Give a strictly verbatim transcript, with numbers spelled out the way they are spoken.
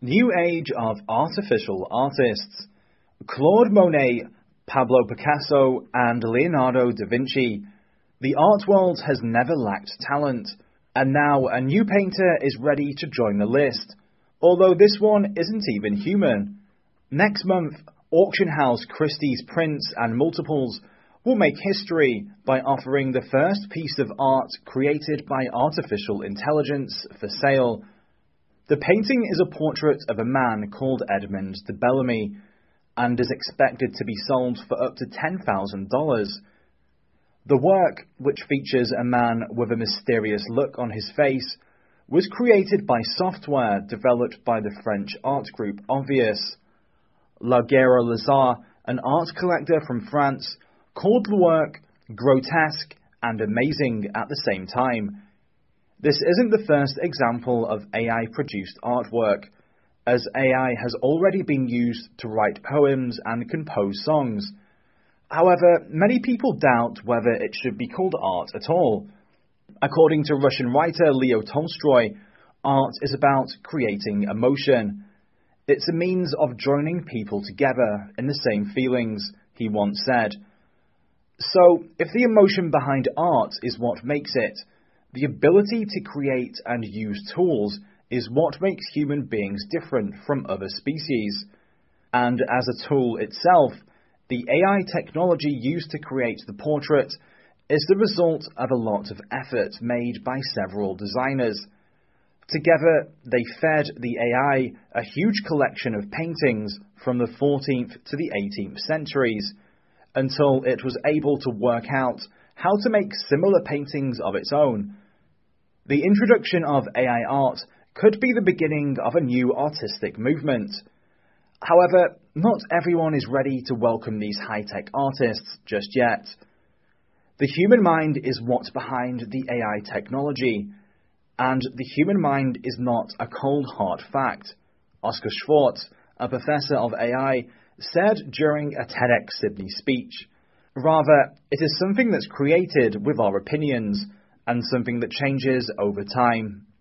New age of artificial artists. Claude Monet, Pablo Picasso, and Leonardo da Vinci. The art world has never lacked talent, and now a new painter is ready to join the list, although this one isn't even human. Next month, auction house Christie's Prints and Multiples will make history by offering the first piece of art created by artificial intelligence for sale. The painting is a portrait of a man called Edmond de Bellamy and is expected to be sold for up to ten thousand dollars. The work, which features a man with a mysterious look on his face, was created by software developed by the French art group Obvious. Laguerre Lazare, an art collector from France, called the work grotesque and amazing at the same time. This isn't the first example of A I-produced artwork, as A I has already been used to write poems and compose songs. However, many people doubt whether it should be called art at all. According to Russian writer Leo Tolstoy, art is about creating emotion. It's a means of joining people together in the same feelings, he once said. So, if the emotion behind art is what makes it, the ability to create and use tools is what makes human beings different from other species. And as a tool itself, the A I technology used to create the portrait is the result of a lot of effort made by several designers. Together, they fed the A I a huge collection of paintings from the fourteenth to the eighteenth centuries, until it was able to work out how to make similar paintings of its own. The introduction of A I art could be the beginning of a new artistic movement. However, not everyone is ready to welcome these high-tech artists just yet. The human mind is what's behind the A I technology, and the human mind is not a cold hard fact, Oscar Schwartz, a professor of A I, said during a TEDx Sydney speech. Rather, it is something that's created with our opinions, and something that changes over time.